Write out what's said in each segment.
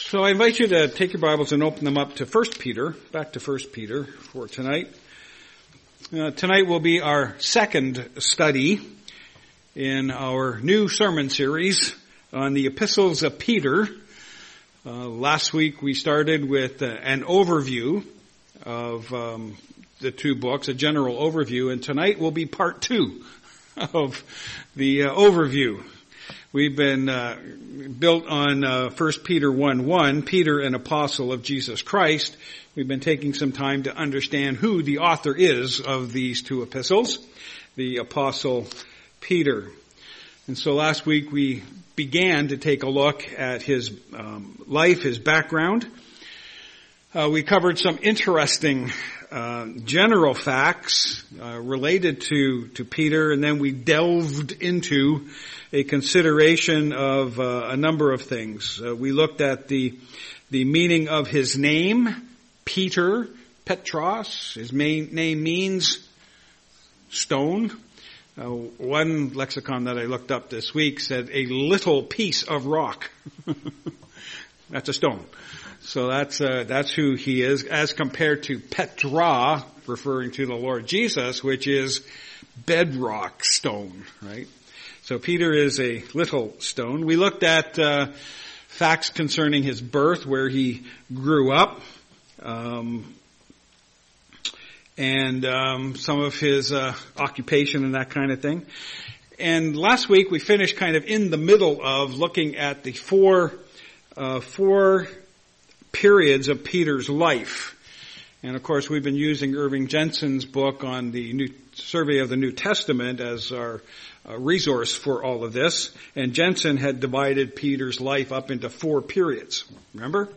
So I invite you to take your Bibles and open them up to 1 Peter, back to 1 Peter for tonight. Tonight will be our second study in our new sermon series on the epistles of Peter. Last week we started with an overview of the two books, a general overview, and tonight will be part two of the overview. We've been built on 1 Peter 1:1, Peter, an apostle of Jesus Christ. We've been taking some time to understand who the author is of these two epistles, the apostle Peter. And so last week we began to take a look at his life, his background. We covered some interesting general facts related to Peter, and then we delved into a consideration of a number of things. We looked at the meaning of his name, Peter, Petros. His main name means stone. One lexicon that I looked up this week said a little piece of rock. That's a stone. So that's who he is, as compared to Petra, referring to the Lord Jesus, which is bedrock stone, right? So Peter is a little stone. We looked at facts concerning his birth, where he grew up, and some of his occupation and that kind of thing. And last week we finished kind of in the middle of looking at the four periods of Peter's life. And of course we've been using Irving Jensen's book on the New Survey of the New Testament as our resource for all of this. And Jensen had divided Peter's life up into 4 periods. Remember?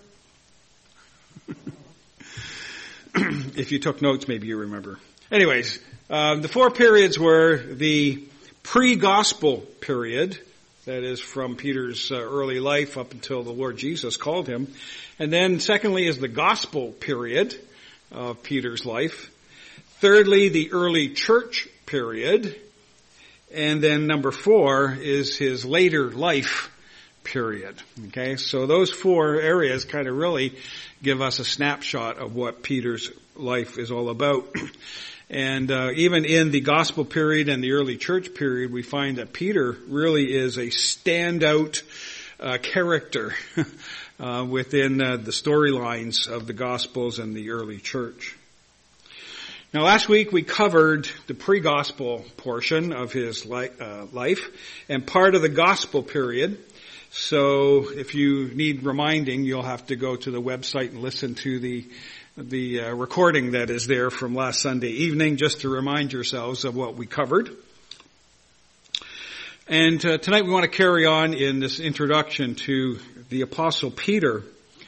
If you took notes, maybe you remember. Anyways, the 4 periods were the pre-gospel period, that is from Peter's early life up until the Lord Jesus called him. And then secondly is the gospel period of Peter's life. Thirdly, the early church period. And then number 4 is his later life period. Okay, so those 4 areas kind of really give us a snapshot of what Peter's life is all about. And even in the gospel period and the early church period, we find that Peter really is a standout character within the storylines of the Gospels and the early church. Now last week we covered the pre-gospel portion of his life and part of the gospel period. So if you need reminding, you'll have to go to the website and listen to the recording that is there from last Sunday evening, just to remind yourselves of what we covered. And tonight we want to carry on in this introduction to the Apostle Peter.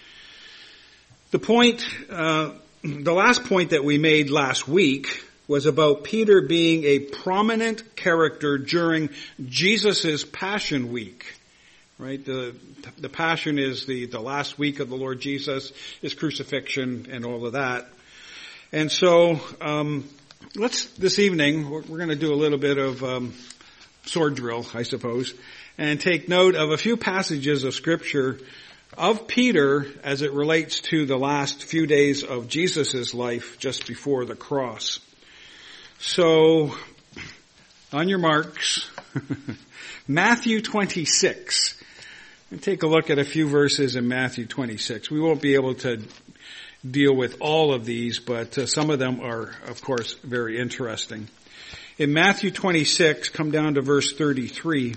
The last point that we made last week was about Peter being a prominent character during Jesus' Passion Week. Right? The Passion is the last week of the Lord Jesus, his crucifixion and all of that. And so, this evening, we're going to do a little bit of sword drill, I suppose, and take note of a few passages of Scripture of Peter as it relates to the last few days of Jesus' life just before the cross. So, on your marks, Matthew 26. And take a look at a few verses in Matthew 26. We won't be able to deal with all of these, but some of them are, of course, very interesting. In Matthew 26, come down to verse 33.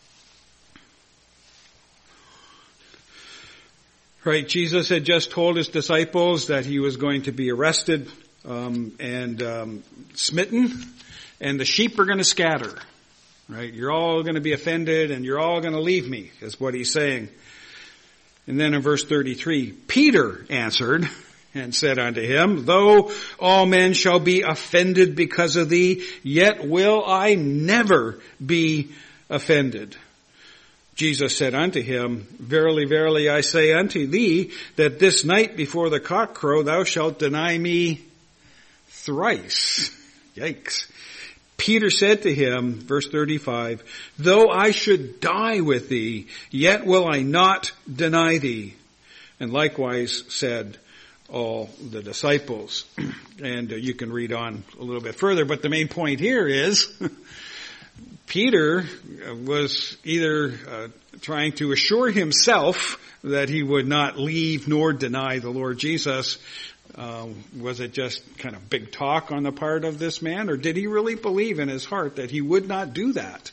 Right, Jesus had just told his disciples that he was going to be arrested and smitten, and the sheep are going to scatter. Right, you're all going to be offended and you're all going to leave me, is what he's saying. And then in verse 33, Peter answered and said unto him, Though all men shall be offended because of thee, yet will I never be offended. Jesus said unto him, Verily, verily, I say unto thee, that this night before the cock crow thou shalt deny me thrice. Yikes. Peter said to him, verse 35, Though I should die with thee, yet will I not deny thee. and likewise said all the disciples. And you can read on a little bit further, but the main point here is Peter was either trying to assure himself that he would not leave nor deny the Lord Jesus. Was it just kind of big talk on the part of this man, or did he really believe in his heart that he would not do that?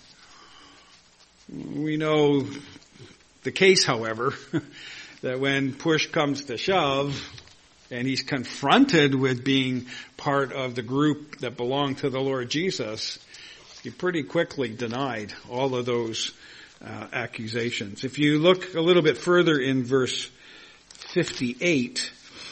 We know the case, however, that when push comes to shove and he's confronted with being part of the group that belonged to the Lord Jesus, he pretty quickly denied all of those accusations. If you look a little bit further in verse 58,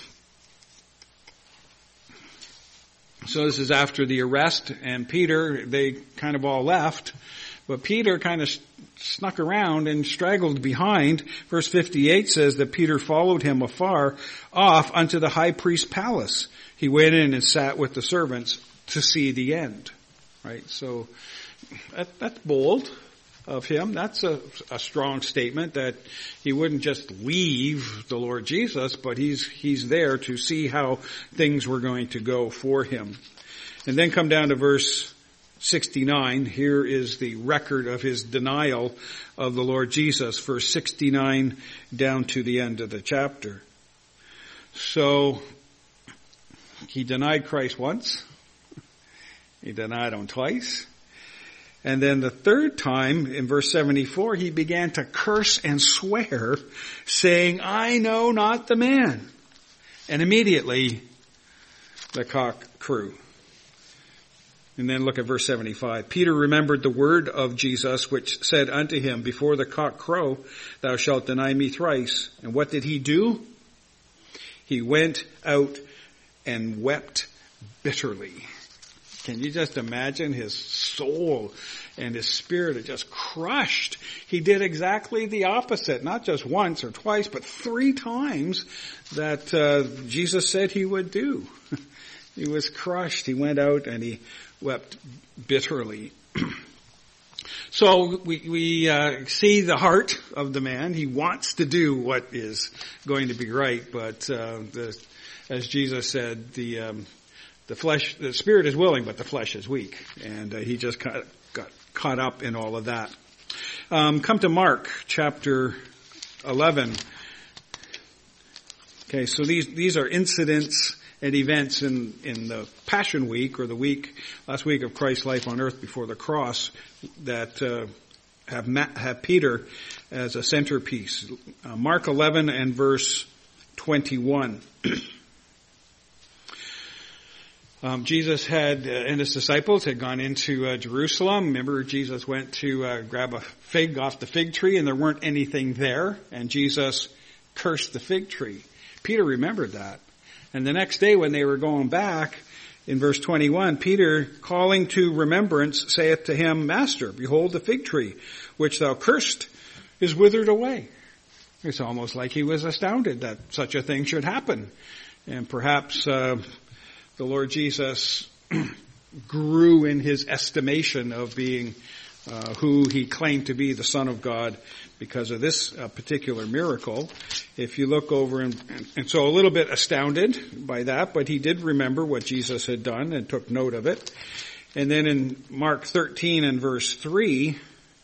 so this is after the arrest, and Peter, they kind of all left, but Peter kind of snuck around and straggled behind. Verse 58 says that Peter followed him afar off unto the high priest's palace. He went in and sat with the servants to see the end. Right? So that's bold of him. That's a strong statement that he wouldn't just leave the Lord Jesus, but he's there to see how things were going to go for him. And then come down to verse 69. Here is the record of his denial of the Lord Jesus, verse 69 down to the end of the chapter. So he denied Christ once. He denied him twice. And then the third time, in verse 74, he began to curse and swear, saying, I know not the man. And immediately the cock crew. And then look at verse 75. Peter remembered the word of Jesus, which said unto him, before the cock crow, thou shalt deny me thrice. And what did he do? He went out and wept bitterly. Can you just imagine his soul and his spirit are just crushed? He did exactly the opposite, not just once or twice, but 3 times that Jesus said he would do. He was crushed. He went out and he wept bitterly. So we see the heart of the man. He wants to do what is going to be right, but as Jesus said, the spirit is willing, but the flesh is weak. And he just got caught up in all of that. Come to Mark chapter 11. Okay, so these are incidents and events in the Passion Week, or the last week of Christ's life on earth before the cross, that have Peter as a centerpiece. Mark 11 and verse 21. Jesus and his disciples had gone into Jerusalem. Remember, Jesus went to grab a fig off the fig tree, and there weren't anything there, and Jesus cursed the fig tree. Peter remembered that. And the next day when they were going back, in verse 21, Peter, calling to remembrance, saith to him, Master, behold the fig tree, which thou cursed, is withered away. It's almost like he was astounded that such a thing should happen. And perhaps the Lord Jesus grew in his estimation of being who he claimed to be, the Son of God, because of this particular miracle. If you look over, and so a little bit astounded by that, but he did remember what Jesus had done and took note of it. And then in Mark 13 and verse 3,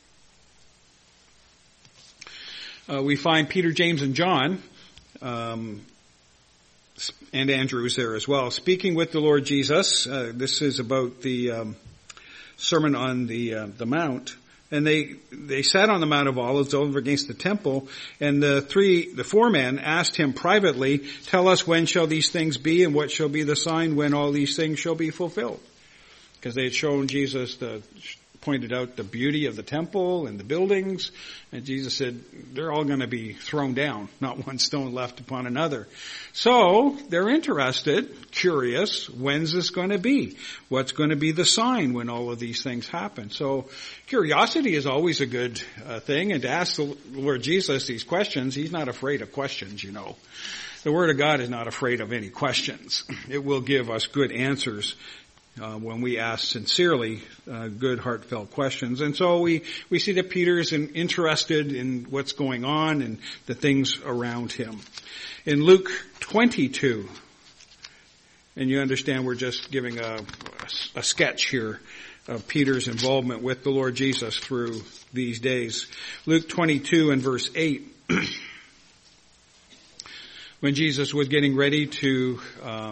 we find Peter, James, and John, and Andrew is there as well, speaking with the Lord Jesus. This is about the Sermon on the Mount. And they sat on the Mount of Olives over against the temple, and the 4 men asked him privately, Tell us, when shall these things be, and what shall be the sign when all these things shall be fulfilled? Because they had shown Jesus pointed out the beauty of the temple and the buildings, and Jesus said, they're all going to be thrown down, not one stone left upon another. So they're interested, curious, when's this going to be? What's going to be the sign when all of these things happen? So curiosity is always a good thing, and to ask the Lord Jesus these questions, he's not afraid of questions, you know. The Word of God is not afraid of any questions. It will give us good answers when we ask sincerely good, heartfelt questions. And so we see that Peter is interested in what's going on and the things around him. In Luke 22, and you understand we're just giving a sketch here of Peter's involvement with the Lord Jesus through these days. Luke 22 and verse 8, when Jesus was getting ready to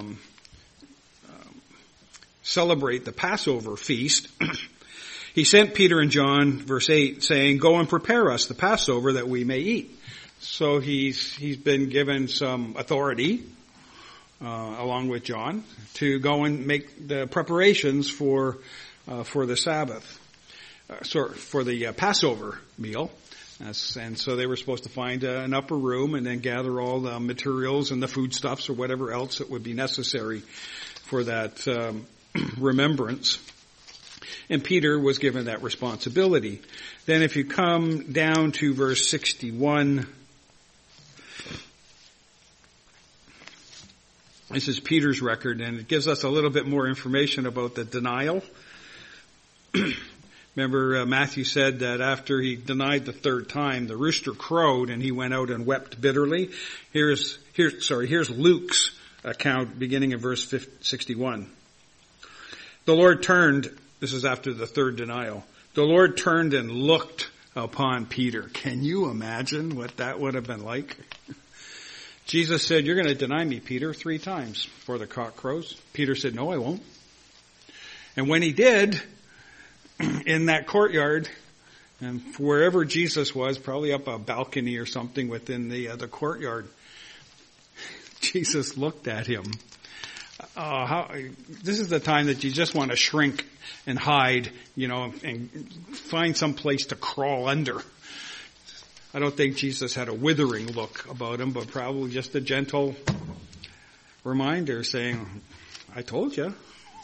celebrate the Passover feast, he sent Peter and John, verse 8, saying, "Go and prepare us the Passover that we may eat." So he's been given some authority, along with John, to go and make the preparations for the Sabbath, for the Passover meal. And so they were supposed to find an upper room and then gather all the materials and the foodstuffs or whatever else that would be necessary for that remembrance. And Peter was given that responsibility. Then if you come down to verse 61, this is Peter's record, and it gives us a little bit more information about the denial. Remember, Matthew said that after he denied the third time, the rooster crowed and he went out and wept bitterly. Here's Luke's account beginning in verse 61. The Lord turned, this is after the third denial, the Lord turned and looked upon Peter. Can you imagine what that would have been like? Jesus said, "You're going to deny me, Peter, 3 times before the cock crows." Peter said, "No, I won't." And when he did, in that courtyard, and wherever Jesus was, probably up a balcony or something within the courtyard, Jesus looked at him. This is the time that you just want to shrink and hide, and find some place to crawl under. I don't think Jesus had a withering look about him, but probably just a gentle reminder saying, "I told you."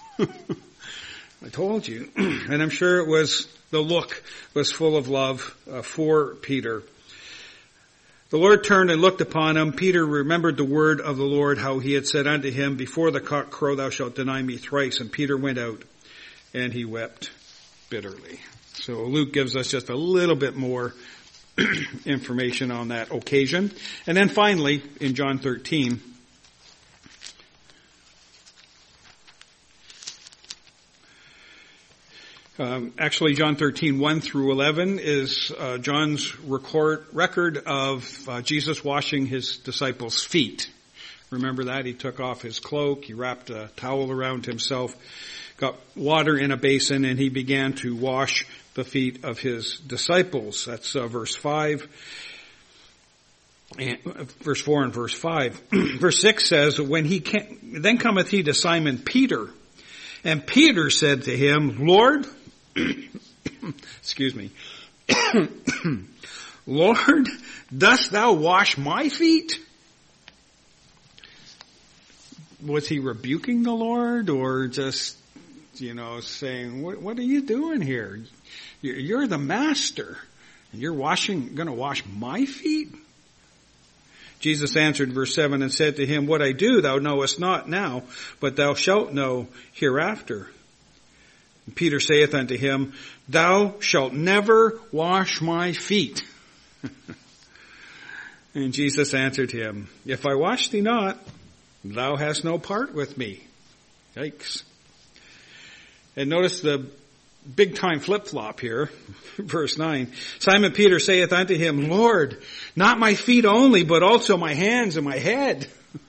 I told you. And I'm sure the look was full of love for Peter. The Lord turned and looked upon him. Peter remembered the word of the Lord, how he had said unto him, "Before the cock crow thou shalt deny me thrice." And Peter went out and he wept bitterly. So Luke gives us just a little bit more information on that occasion. And then finally, in John 13, actually, John 13, 1 through 11 is John's record of Jesus washing his disciples' feet. Remember that? He took off his cloak, he wrapped a towel around himself, got water in a basin, and he began to wash the feet of his disciples. That's verse 5. Verse 4 and verse 5. Verse 6 says, then cometh he to Simon Peter, and Peter said to him, "Lord," excuse me, "Lord, dost thou wash my feet?" Was he rebuking the Lord, or just, saying, what are you doing here? You're the master, and you're going to wash my feet? Jesus answered, verse 7, and said to him, "What I do thou knowest not now, but thou shalt know hereafter." And Peter saith unto him, "Thou shalt never wash my feet." And Jesus answered him, "If I wash thee not, thou hast no part with me." Yikes. And notice the big time flip-flop here. Verse 9. Simon Peter saith unto him, "Lord, not my feet only, but also my hands and my head."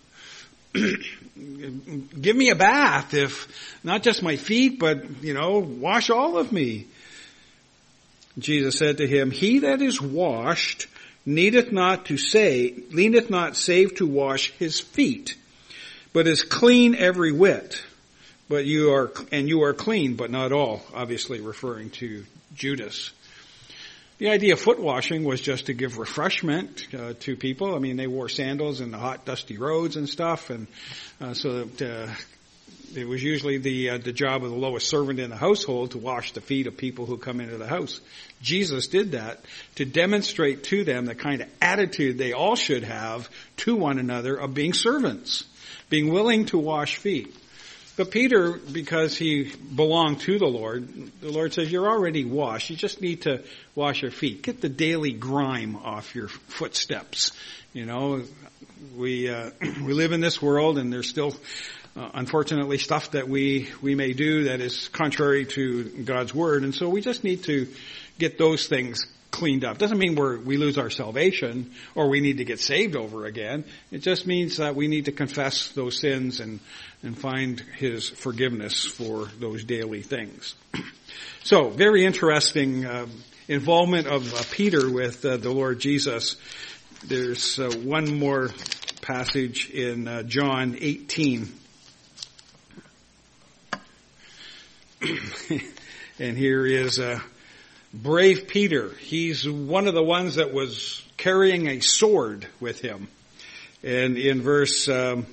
Give me a bath, if not just my feet, but, wash all of me. Jesus said to him, "He that is washed needeth not save to wash his feet, but is clean every whit. But you are clean, but not all," obviously referring to Judas. The idea of foot washing was just to give refreshment to people. I mean, they wore sandals in the hot, dusty roads and stuff, and so that it was usually the job of the lowest servant in the household to wash the feet of people who come into the house. Jesus did that to demonstrate to them the kind of attitude they all should have to one another of being servants, being willing to wash feet. But Peter, because he belonged to the Lord says, you're already washed. You just need to wash your feet. Get the daily grime off your footsteps. You know, we live in this world, and there's still, unfortunately, stuff that we may do that is contrary to God's Word. And so we just need to get those things cleaned up. Doesn't mean we lose our salvation or we need to get saved over again. It just means that we need to confess those sins and find His forgiveness for those daily things. So, very interesting involvement of Peter with the Lord Jesus. There's one more passage in John 18. And here is brave Peter. He's one of the ones that was carrying a sword with him. And in verse 10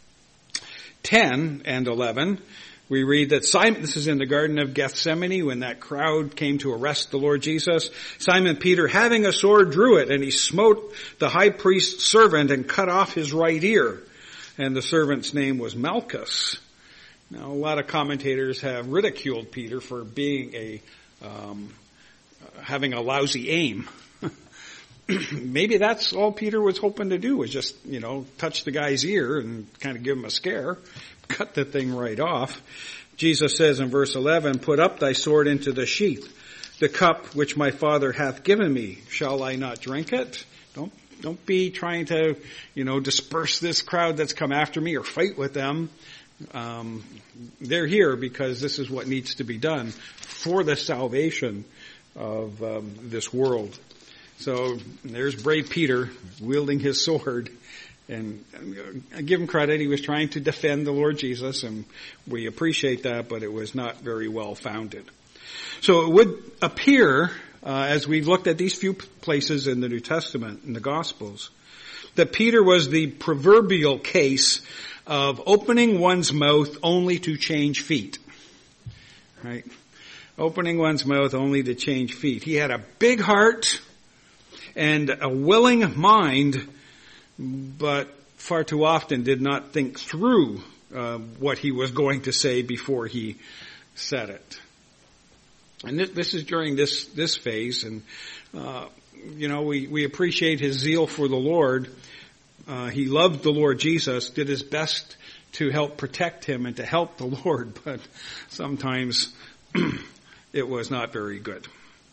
and 11, we read that Simon, this is in the Garden of Gethsemane, when that crowd came to arrest the Lord Jesus, Simon Peter, having a sword, drew it, and he smote the high priest's servant and cut off his right ear. And the servant's name was Malchus. Now, a lot of commentators have ridiculed Peter for being having a lousy aim. Maybe that's all Peter was hoping to do, was just, touch the guy's ear and kind of give him a scare, cut the thing right off. Jesus says in verse 11, put up thy sword into the sheath. The cup which my Father hath given me, shall I not drink it? Don't be trying to, disperse this crowd that's come after me or fight with them. They're here because this is what needs to be done for the salvation of this world. So there's brave Peter wielding his sword, and I give him credit. He was trying to defend the Lord Jesus, and we appreciate that, but it was not very well founded. So it would appear, as we've looked at these few places in the New Testament, in the Gospels, that Peter was the proverbial case of opening one's mouth only to change feet. Right? Opening one's mouth only to change feet. He had a big heart and a willing mind, but far too often did not think through what he was going to say before he said it. And this is during this phase, and we appreciate his zeal for the Lord. He loved the Lord Jesus, did his best to help protect him and to help the Lord, but sometimes it was not very good.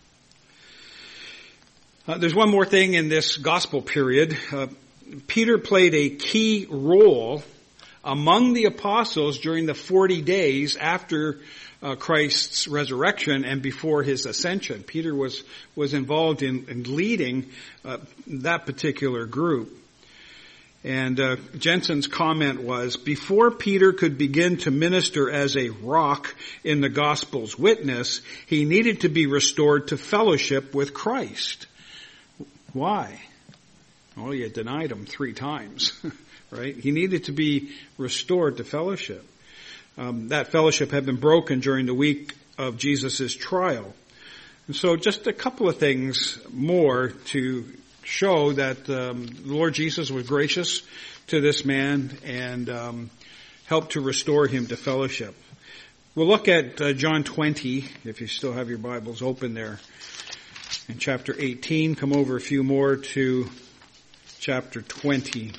There's one more thing in this gospel period. Peter played a key role among the apostles during the 40 days after Christ's resurrection and before his ascension. Peter was involved in leading that particular group. And Jensen's comment was, before Peter could begin to minister as a rock in the gospel's witness, he needed to be restored to fellowship with Christ. Why? Well, he had denied him 3 times, right? He needed to be restored to fellowship. That fellowship had been broken during the week of Jesus' trial. And so just a couple of things more to show that the Lord Jesus was gracious to this man and helped to restore him to fellowship. We'll look at John 20, if you still have your Bibles open there. In chapter 18, come over a few more to chapter 20.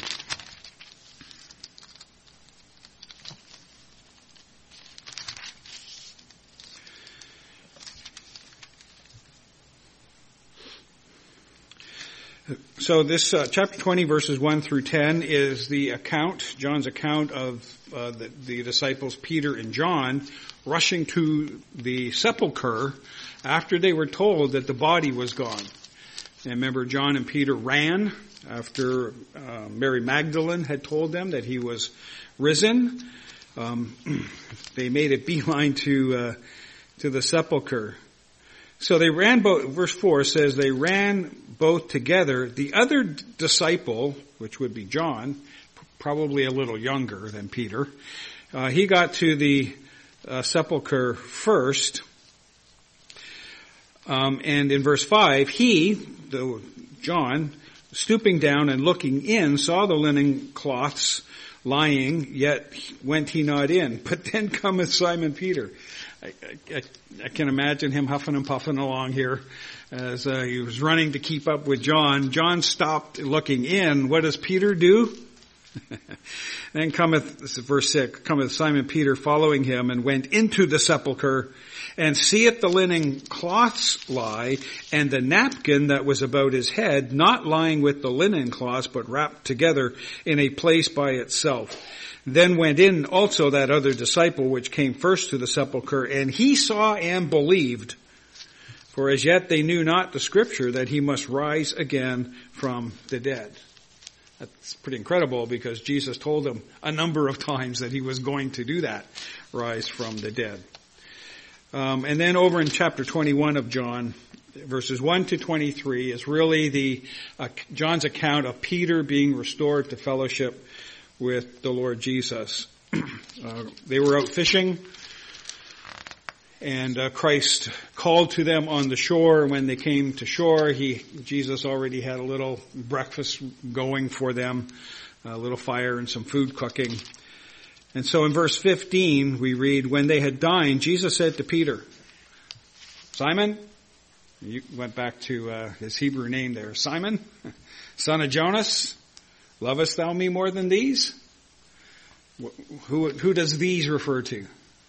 So this chapter 20, verses 1 through 10, is the account, John's account of the disciples Peter and John rushing to the sepulcher after they were told that the body was gone. And remember, John and Peter ran after Mary Magdalene had told them that he was risen. They made a beeline to the sepulcher. So they ran both, verse 4 says they ran both together. The other disciple, which would be John, probably a little younger than Peter, he got to the sepulcher first. And in verse 5, John, stooping down and looking in, saw the linen cloths lying, yet went he not in. But then cometh Simon Peter. I can imagine him huffing and puffing along here as he was running to keep up with John. John stopped looking in. What does Peter do? Then cometh, this is verse 6, cometh Simon Peter following him, and went into the sepulchre, and seeth the linen cloths lie, and the napkin that was about his head, not lying with the linen cloths, but wrapped together in a place by itself. Then went in also that other disciple which came first to the sepulchre, and he saw and believed. For as yet they knew not the scripture that he must rise again from the dead. That's pretty incredible, because Jesus told them a number of times that he was going to do that, rise from the dead. And then over in chapter 21 of John, verses 1 to 23 is really John's account of Peter being restored to fellowship with the Lord Jesus. They were out fishing, and Christ called to them on the shore. When they came to shore, Jesus already had a little breakfast going for them, a little fire and some food cooking. And so in verse 15 we read, when they had dined, Jesus said to Peter, Simon, you went back to his Hebrew name there, Simon, son of Jonas, lovest thou me more than these? Who does these refer to?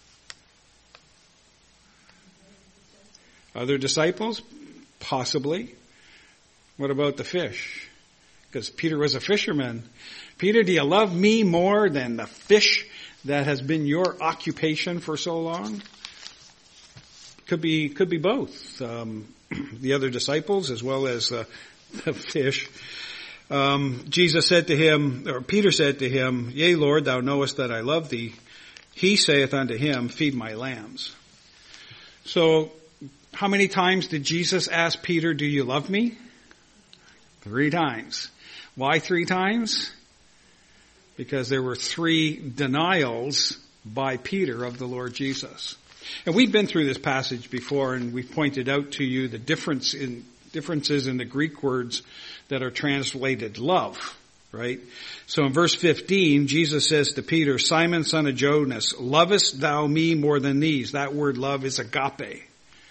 Other disciples? Possibly. What about the fish? Because Peter was a fisherman. Peter, do you love me more than the fish that has been your occupation for so long? Could be both. The other disciples as well as the fish. Jesus said to him, or Peter said to him, Yea, Lord, thou knowest that I love thee. He saith unto him, Feed my lambs. So, how many times did Jesus ask Peter, do you love me? 3 times. Why 3 times? Because there were 3 denials by Peter of the Lord Jesus. And we've been through this passage before, and we've pointed out to you the differences in the Greek words that are translated love, right? So in verse 15, Jesus says to Peter, Simon, son of Jonas, lovest thou me more than these? That word love is agape.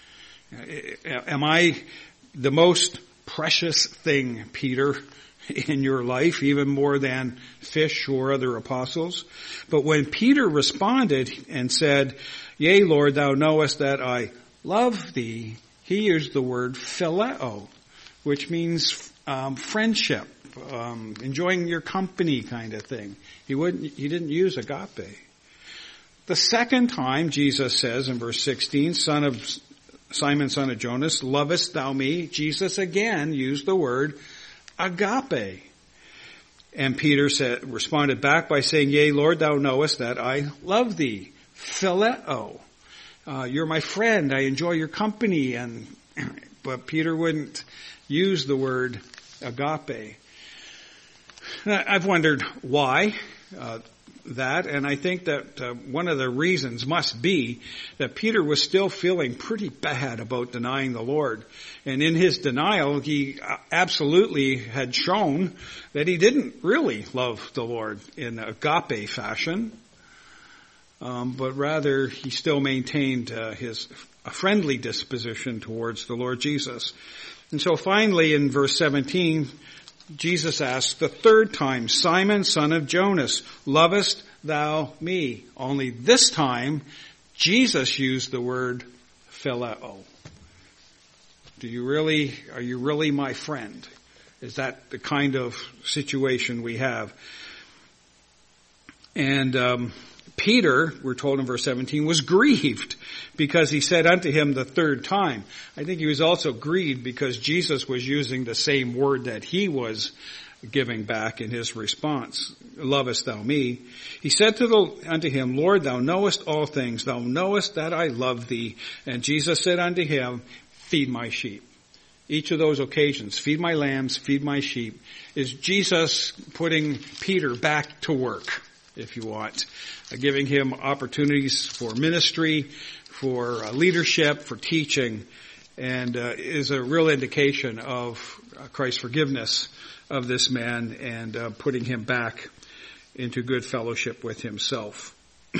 Am I the most precious thing, Peter, in your life, even more than fish or other apostles? But when Peter responded and said, Yea, Lord, thou knowest that I love thee, he used the word phileo, which means friendship, enjoying your company kind of thing. He didn't use agape. The second time, Jesus says in verse 16, Simon, son of Jonas, lovest thou me? Jesus again used the word agape. And Peter responded back by saying, Yea, Lord, thou knowest that I love thee. Phileo. You're my friend. I enjoy your company. But Peter wouldn't use the word agape. I've wondered why that, and I think that one of the reasons must be that Peter was still feeling pretty bad about denying the Lord. And in his denial, he absolutely had shown that he didn't really love the Lord in agape fashion, but rather he still maintained a friendly disposition towards the Lord Jesus. And so finally in verse 17, Jesus asked the 3rd time, Simon, son of Jonas, lovest thou me? Only this time, Jesus used the word phileo. Are you really my friend? Is that the kind of situation we have? And Peter, we're told in verse 17, was grieved because he said unto him the 3rd time. I think he was also grieved because Jesus was using the same word that he was giving back in his response. Lovest thou me? He said unto him, Lord, thou knowest all things. Thou knowest that I love thee. And Jesus said unto him, Feed my sheep. Each of those occasions, feed my lambs, feed my sheep, is Jesus putting Peter back to work, if you want, giving him opportunities for ministry, for leadership, for teaching, and is a real indication of Christ's forgiveness of this man and putting him back into good fellowship with himself.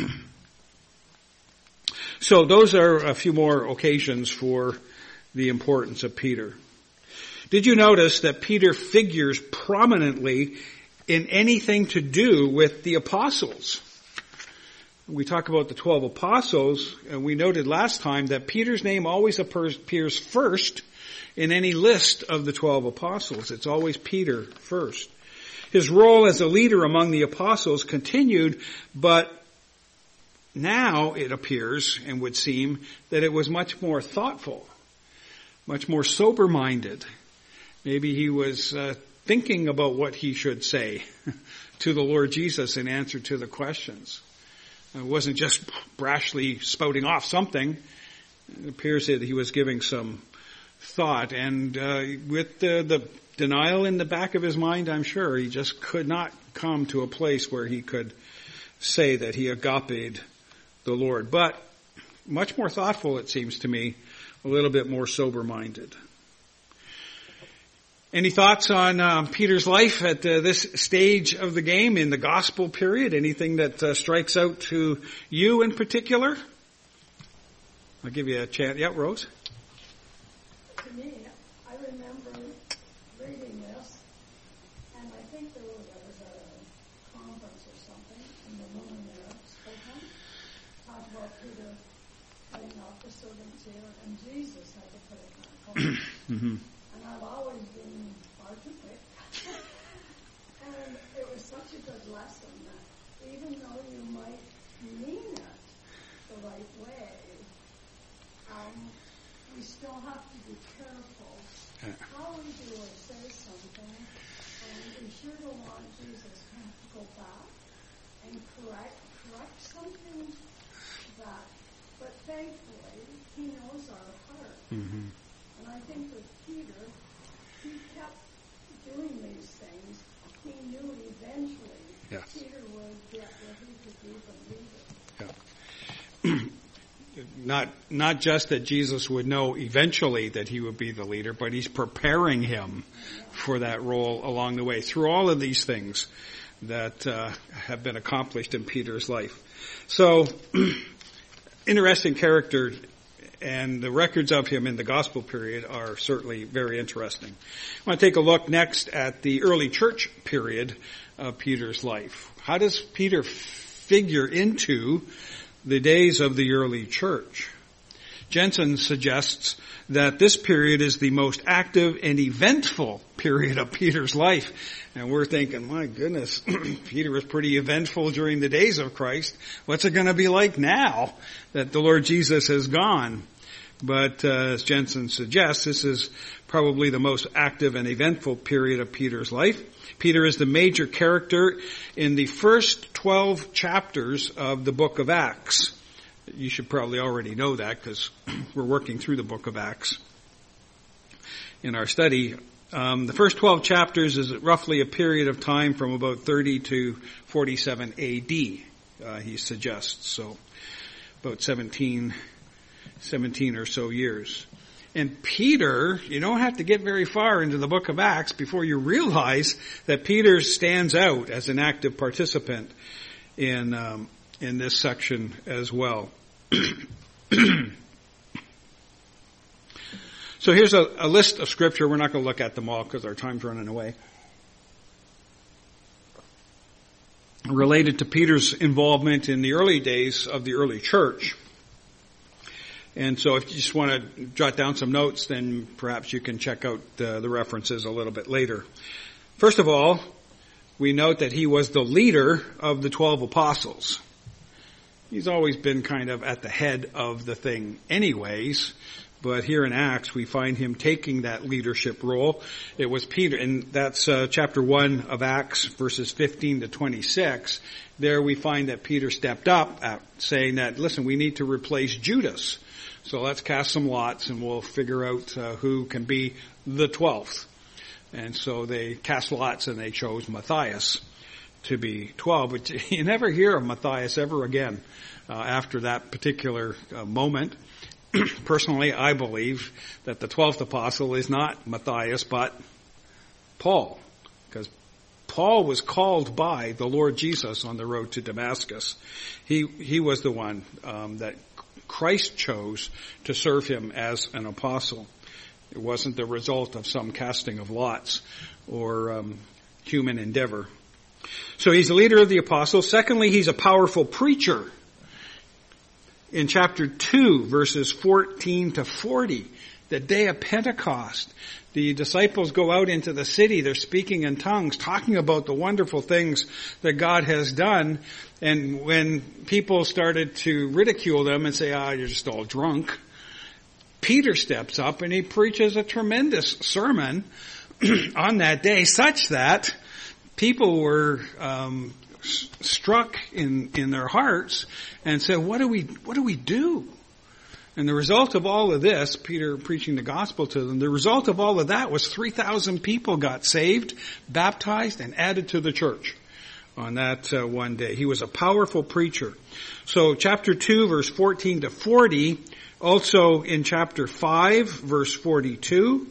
So those are a few more occasions for the importance of Peter. Did you notice that Peter figures prominently in anything to do with the apostles? We talk about the 12 apostles, and we noted last time that Peter's name always appears first in any list of the 12 apostles. It's always Peter first. His role as a leader among the apostles continued, but now it appears and would seem that it was much more thoughtful, much more sober-minded. Maybe he was thinking about what he should say to the Lord Jesus in answer to the questions. It wasn't just brashly spouting off something. It appears that he was giving some thought, and with the denial in the back of his mind, I'm sure he just could not come to a place where he could say that he agape'd the Lord. But much more thoughtful, it seems to me, a little bit more sober-minded. Any thoughts on Peter's life at this stage of the game in the gospel period? Anything that strikes out to you in particular? I'll give you a chance. Yeah, Rose? To me, I remember reading this, and I think there was a conference or something, and the woman there spoke on, talked about Peter cutting off the servant's ear, and Jesus had to put it back on. And I've always been hard to pick. And it was such a good lesson that even though you might mean it the right way, we still have to be careful how we do or say something, and we sure don't want Jesus to have to go back and correct something that, but thankfully, he knows our heart. And I think with Peter, he kept doing these things. He knew eventually Peter would get where he could be the leader. Not just that Jesus would know eventually that he would be the leader, but he's preparing him for that role along the way through all of these things that have been accomplished in Peter's life. So, interesting character, and the records of him in the gospel period are certainly very interesting. I want to take a look next at the early church period of Peter's life. How does Peter figure into the days of the early church? Jensen suggests that this period is the most active and eventful period of Peter's life. And we're thinking, my goodness, Peter was pretty eventful during the days of Christ. What's it going to be like now that the Lord Jesus has gone? But as Jensen suggests, this is probably the most active and eventful period of Peter's life. Peter is the major character in the first 12 chapters of the book of Acts. You should probably already know that because we're working through the book of Acts in our study. The first 12 chapters is roughly a period of time from about 30 to 47 A.D., he suggests. So about 17 or so years. And Peter, you don't have to get very far into the book of Acts before you realize that Peter stands out as an active participant in this section as well. So here's a list of scripture. We're not going to look at them all because our time's running away. Related to Peter's involvement in the early days of the early church. And so if you just want to jot down some notes, then perhaps you can check out the references a little bit later. First of all, we note that he was the leader of the 12 apostles. He's always been kind of at the head of the thing anyways, but here in Acts we find him taking that leadership role. It was Peter, and that's chapter 1 of Acts, verses 15 to 26. There we find that Peter stepped up saying that, listen, we need to replace Judas. So let's cast some lots and we'll figure out who can be the 12th. And so they cast lots and they chose Matthias to be 12. But you never hear of Matthias ever again after that particular moment. Personally, I believe that the 12th apostle is not Matthias but Paul. Because Paul was called by the Lord Jesus on the road to Damascus. He was the one that Christ chose to serve him as an apostle. It wasn't the result of some casting of lots or human endeavor. So he's the leader of the apostles. Secondly, he's a powerful preacher. In chapter 2, verses 14 to 40, the day of Pentecost, the disciples go out into the city. They're speaking in tongues, talking about the wonderful things that God has done. And when people started to ridicule them and say, you're just all drunk, Peter steps up and he preaches a tremendous sermon on that day, such that people were struck in their hearts and said, what do we do? And the result of all of this, Peter preaching the gospel to them, the result of all of that was 3,000 people got saved, baptized, and added to the church on that one day. He was a powerful preacher. So chapter 2, verse 14 to 40, also in chapter 5, verse 42,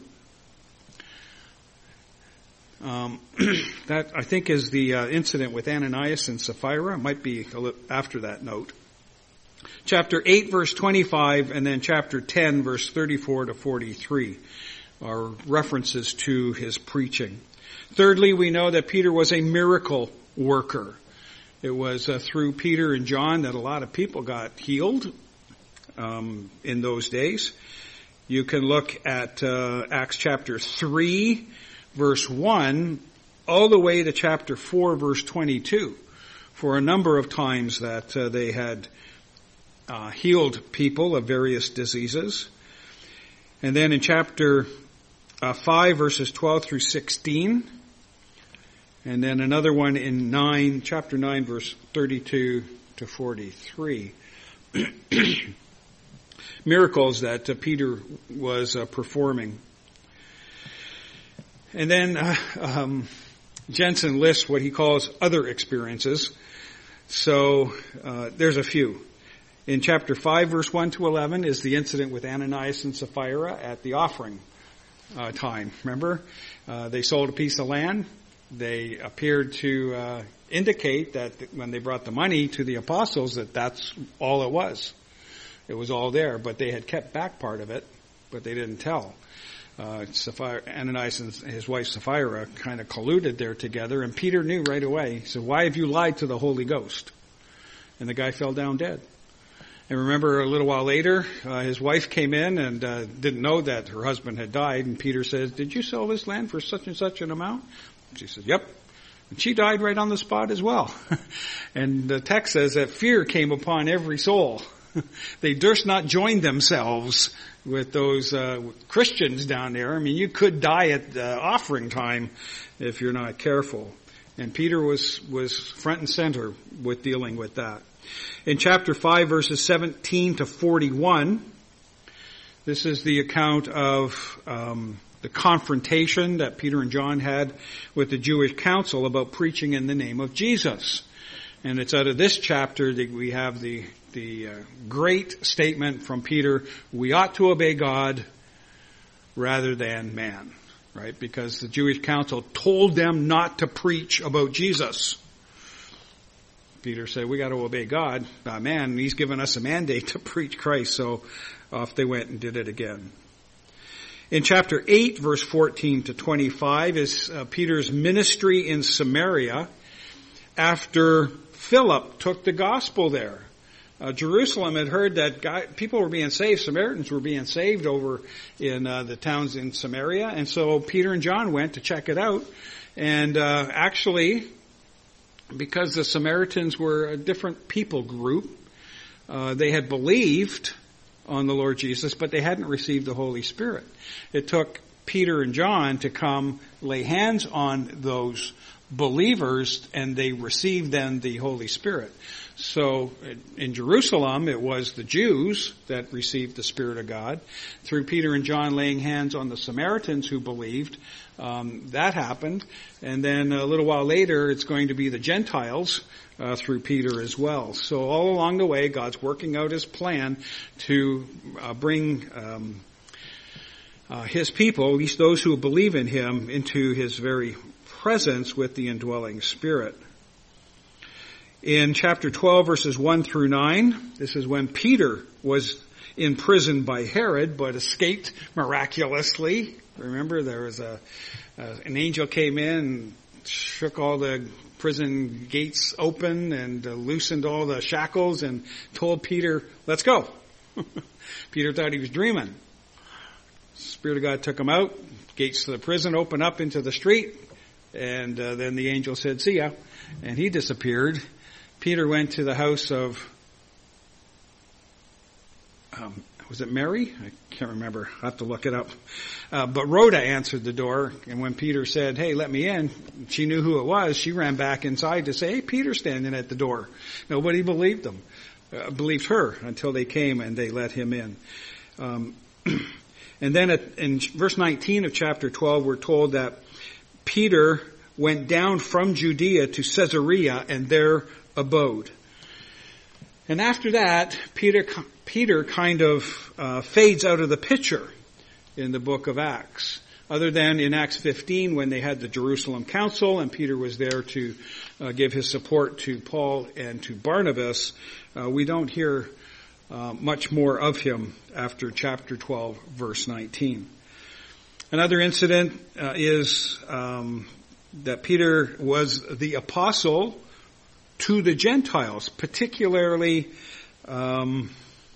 that I think is the incident with Ananias and Sapphira. It might be a little after that note. Chapter 8, verse 25, and then chapter 10, verse 34 to 43 are references to his preaching. Thirdly, we know that Peter was a miracle worker. It was through Peter and John that a lot of people got healed in those days. You can look at Acts chapter 3, verse 1, all the way to chapter 4, verse 22, for a number of times that they had healed people of various diseases. And then in chapter 5, verses 12 through 16, and then another one in chapter 9, verse 32 to 43. Miracles that Peter was performing. And then Jensen lists what he calls other experiences. So there's a few. In chapter 5, verse 1 to 11 is the incident with Ananias and Sapphira at the offering time. Remember? They sold a piece of land. They appeared to indicate that when they brought the money to the apostles that that's all it was. It was all there, but they had kept back part of it, but they didn't tell. Ananias and his wife Sapphira kind of colluded there together, and Peter knew right away. He said, "Why have you lied to the Holy Ghost?" And the guy fell down dead. And remember, a little while later, his wife came in and didn't know that her husband had died, and Peter says, "Did you sell this land for such and such an amount?" She says, "Yep." And she died right on the spot as well. And the text says that fear came upon every soul. They durst not join themselves with those Christians down there. I mean, you could die at offering time if you're not careful. And Peter was front and center with dealing with that. In chapter 5, verses 17 to 41, this is the account of the confrontation that Peter and John had with the Jewish council about preaching in the name of Jesus. And it's out of this chapter that we have the great statement from Peter, we ought to obey God rather than man, right? Because the Jewish council told them not to preach about Jesus. Peter said, we got to obey God, not man. He's given us a mandate to preach Christ. So off they went and did it again. In chapter 8, verse 14 to 25 is Peter's ministry in Samaria after Philip took the gospel there. Jerusalem had heard that people were being saved, Samaritans were being saved over in the towns in Samaria, and so Peter and John went to check it out. And actually, because the Samaritans were a different people group, they had believed on the Lord Jesus, but they hadn't received the Holy Spirit. It took Peter and John to come lay hands on those believers, and they received then the Holy Spirit. So in Jerusalem, it was the Jews that received the Spirit of God. Through Peter and John laying hands on the Samaritans who believed, that happened. And then a little while later, it's going to be the Gentiles through Peter as well. So all along the way, God's working out his plan to bring his people, at least those who believe in him, into his very presence with the indwelling Spirit. In chapter 12, verses 1 through 9, this is when Peter was in prison by Herod, but escaped miraculously. Remember, there was an angel came in and shook all the prison gates open and loosened all the shackles and told Peter, let's go. Peter thought he was dreaming. Spirit of God took him out. Gates to the prison opened up into the street. And then the angel said, see ya. And he disappeared. Peter went to the house of, was it Mary? I can't remember. I'll have to look it up. But Rhoda answered the door. And when Peter said, hey, let me in, she knew who it was. She ran back inside to say, hey, Peter's standing at the door. Nobody believed them. Believed her until they came and they let him in. And then in verse 19 of chapter 12, we're told that Peter went down from Judea to Caesarea and there abode. And after that, Peter kind of fades out of the picture in the book of Acts. Other than in Acts 15 when they had the Jerusalem Council and Peter was there to give his support to Paul and to Barnabas, we don't hear much more of him after chapter 12, verse 19. Another incident is that Peter was the apostle to the Gentiles, particularly in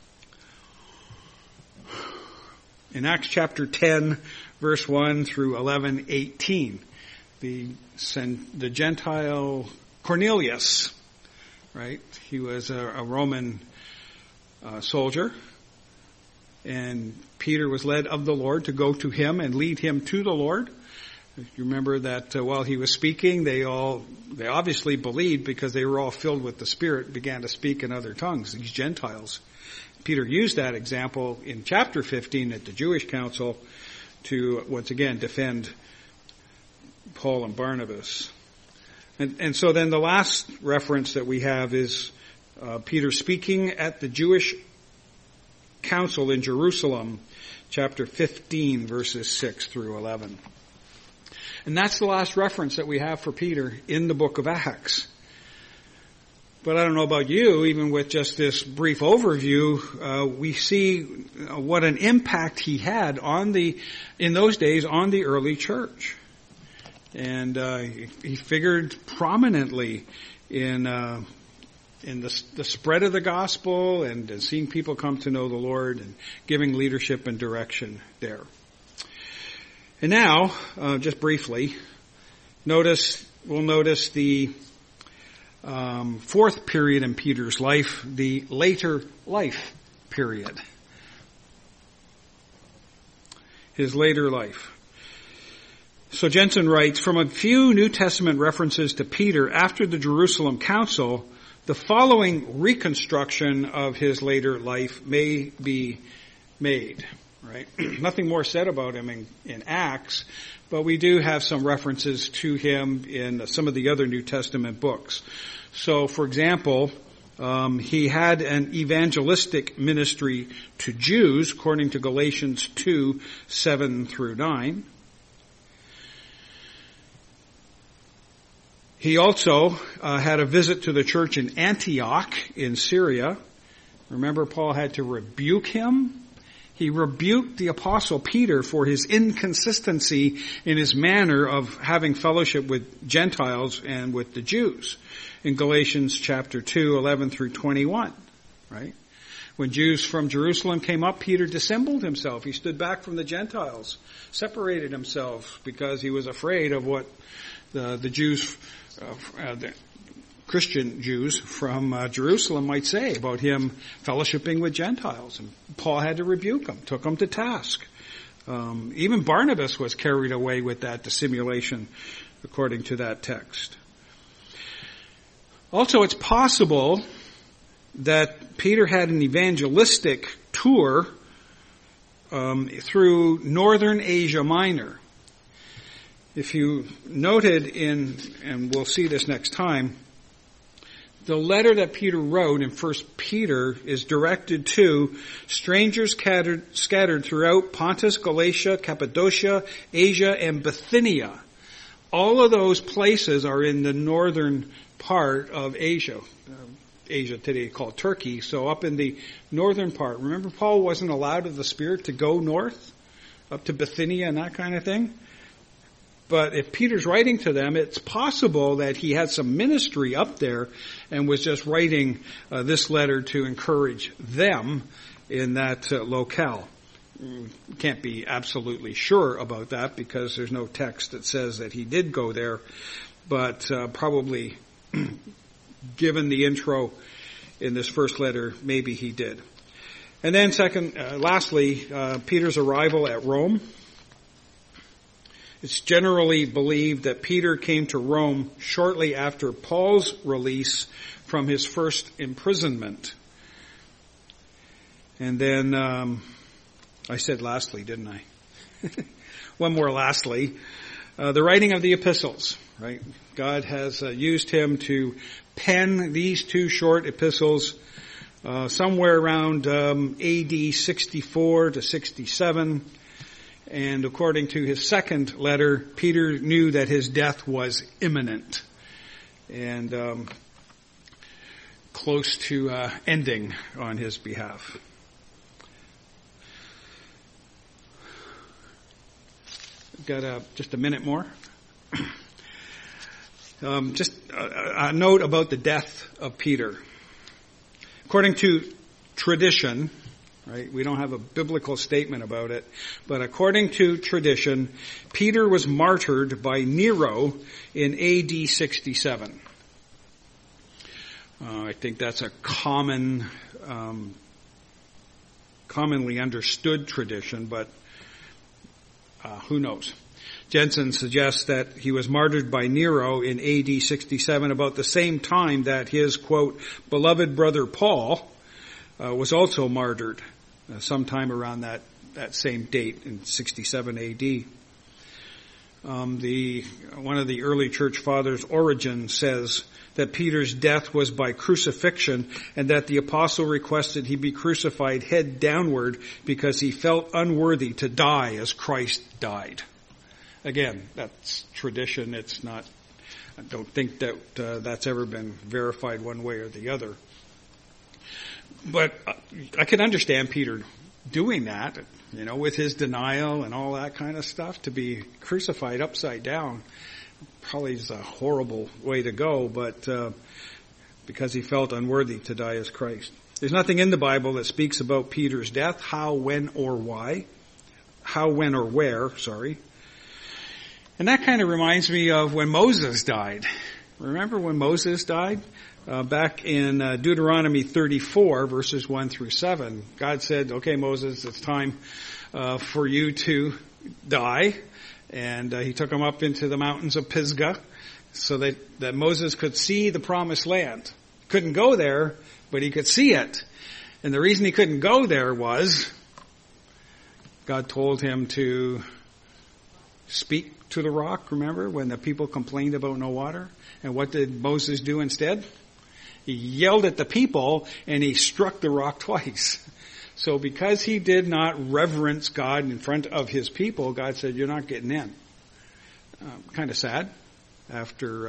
Acts chapter 10, verse 1 through 11:18. The Gentile Cornelius, right? He was a Roman soldier, and Peter was led of the Lord to go to him and lead him to the Lord. You remember that while he was speaking, they obviously believed because they were all filled with the Spirit, began to speak in other tongues, these Gentiles. Peter used that example in chapter 15 at the Jewish council to once again defend Paul and Barnabas. And so then the last reference that we have is Peter speaking at the Jewish council in Jerusalem, chapter 15, verses 6 through 11. And that's the last reference that we have for Peter in the book of Acts. But I don't know about you, even with just this brief overview, we see what an impact he had in those days on the early church. And he figured prominently in the spread of the gospel and seeing people come to know the Lord and giving leadership and direction there. And now, just briefly, we'll notice the fourth period in Peter's life, the later life period. His later life. So Jensen writes, from a few New Testament references to Peter after the Jerusalem Council, the following reconstruction of his later life may be made. Right? Nothing more said about him in Acts, but we do have some references to him in some of the other New Testament books. So, for example, he had an evangelistic ministry to Jews, according to Galatians 2, 7 through 9. He also had a visit to the church in Antioch in Syria. Remember, Paul had to rebuke him. He rebuked the apostle Peter for his inconsistency in his manner of having fellowship with Gentiles and with the Jews in Galatians chapter 2, 11 through 21, right? When Jews from Jerusalem came up, Peter dissembled himself. He stood back from the Gentiles, separated himself because he was afraid of what the Jews, the Christian Jews from Jerusalem might say about him fellowshipping with Gentiles. And Paul had to rebuke him, took him to task. Even Barnabas was carried away with that dissimulation, according to that text. Also, it's possible that Peter had an evangelistic tour through northern Asia Minor. If you noted and we'll see this next time, the letter that Peter wrote in 1 Peter is directed to strangers scattered throughout Pontus, Galatia, Cappadocia, Asia, and Bithynia. All of those places are in the northern part of Asia. Asia today called Turkey, so up in the northern part. Remember, Paul wasn't allowed of the Spirit to go north, up to Bithynia and that kind of thing. But if Peter's writing to them, it's possible that he had some ministry up there and was just writing this letter to encourage them in that locale. Can't be absolutely sure about that because there's no text that says that he did go there, but probably given the intro in this first letter, maybe he did. And then lastly, Peter's arrival at Rome. It's generally believed that Peter came to Rome shortly after Paul's release from his first imprisonment. And then, I said lastly, didn't I? One more lastly. The writing of the epistles, right? God has used him to pen these two short epistles somewhere around AD 64 to 67. And according to his second letter, Peter knew that his death was imminent and close to ending on his behalf. Got just a minute more. Just a note about the death of Peter. According to tradition, right, we don't have a biblical statement about it, but according to tradition, Peter was martyred by Nero in AD 67. I think that's a commonly understood tradition, but who knows? Jensen suggests that he was martyred by Nero in AD 67 about the same time that his, quote, beloved brother Paul was also martyred sometime around that same date in 67 AD. One of the early church fathers, Origen, says that Peter's death was by crucifixion and that the apostle requested he be crucified head downward because he felt unworthy to die as Christ died. Again, that's tradition. It's not, I don't think that that's ever been verified one way or the other. But I can understand Peter doing that, with his denial and all that kind of stuff, to be crucified upside down. Probably is a horrible way to go, but because he felt unworthy to die as Christ. There's nothing in the Bible that speaks about Peter's death, how, when, or why. How, when, or where, sorry. And that kind of reminds me of when Moses died. Remember when Moses died? Back in Deuteronomy 34, verses 1 through 7, God said, okay, Moses, it's time for you to die. And he took him up into the mountains of Pisgah so that Moses could see the promised land. Couldn't go there, but he could see it. And the reason he couldn't go there was God told him to speak to the rock, remember, when the people complained about no water? And what did Moses do instead? He yelled at the people and he struck the rock twice. So because he did not reverence God in front of his people, God said, you're not getting in. Kind of sad. After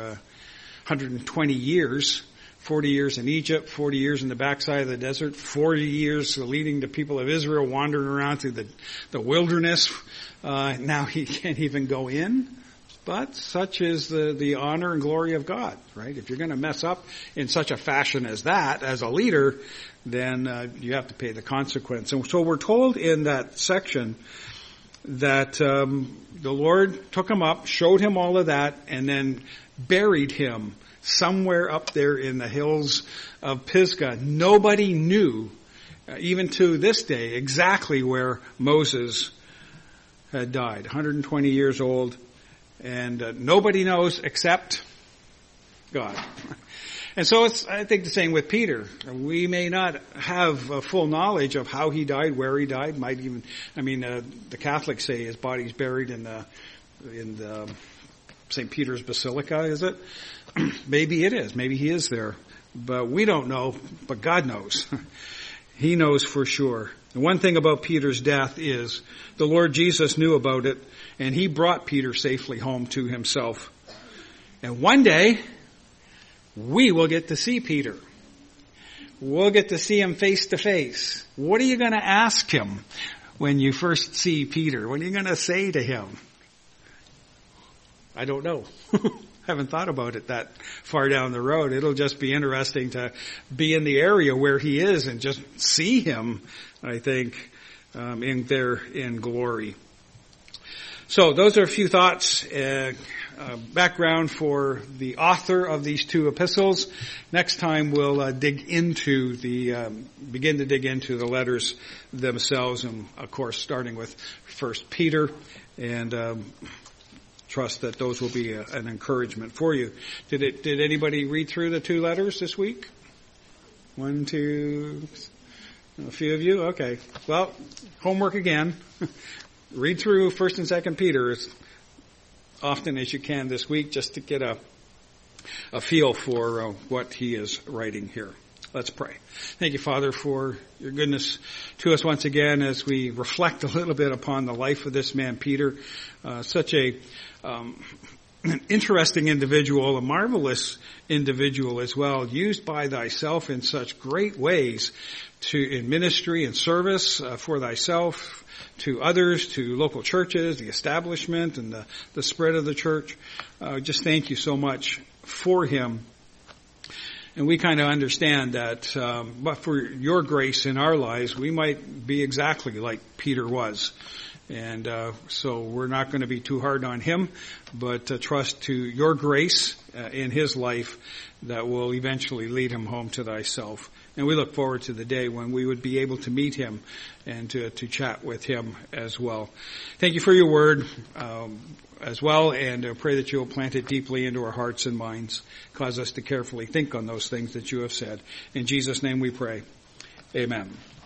120 years, 40 years in Egypt, 40 years in the backside of the desert, 40 years leading the people of Israel wandering around through the wilderness. Now he can't even go in. But such is the honor and glory of God, right? If you're going to mess up in such a fashion as that, as a leader, then you have to pay the consequence. And so we're told in that section that the Lord took him up, showed him all of that, and then buried him somewhere up there in the hills of Pisgah. Nobody knew, even to this day, exactly where Moses had died. 120 years old. And nobody knows except God. And so it's, I think, the same with Peter. We may not have a full knowledge of how he died, where he died. Might even, the Catholics say his body's buried in the St. Peter's Basilica, is it? Maybe it is. Maybe he is there. But we don't know, but God knows. He knows for sure. The one thing about Peter's death is the Lord Jesus knew about it, and he brought Peter safely home to himself. And one day, we will get to see Peter. We'll get to see him face to face. What are you going to ask him when you first see Peter? What are you going to say to him? I don't know. Haven't thought about it that far down the road. It'll just be interesting to be in the area where he is and just see him, I think, in glory. So those are a few thoughts, background for the author of these two epistles. Next time we'll begin to dig into the letters themselves, and of course starting with 1 Peter, and trust that those will be an encouragement for you. Did anybody read through the two letters this week? One, two, a few of you? Okay. Well, homework again. Read through 1 and 2 Peter as often as you can this week, just to get a feel for what he is writing here. Let's pray. Thank you, Father, for your goodness to us once again as we reflect a little bit upon the life of this man, Peter. Such an interesting individual, a marvelous individual as well, used by thyself in such great ways in ministry and service for thyself, to others, to local churches, the establishment and the spread of the church. Just thank you so much for him. And we kind of understand that, but for your grace in our lives, we might be exactly like Peter was. And so we're not going to be too hard on him, but trust to your grace in his life that will eventually lead him home to thyself. And we look forward to the day when we would be able to meet him and to chat with him as well. Thank you for your word as well, and pray that you will plant it deeply into our hearts and minds. Cause us to carefully think on those things that you have said. In Jesus' name we pray. Amen.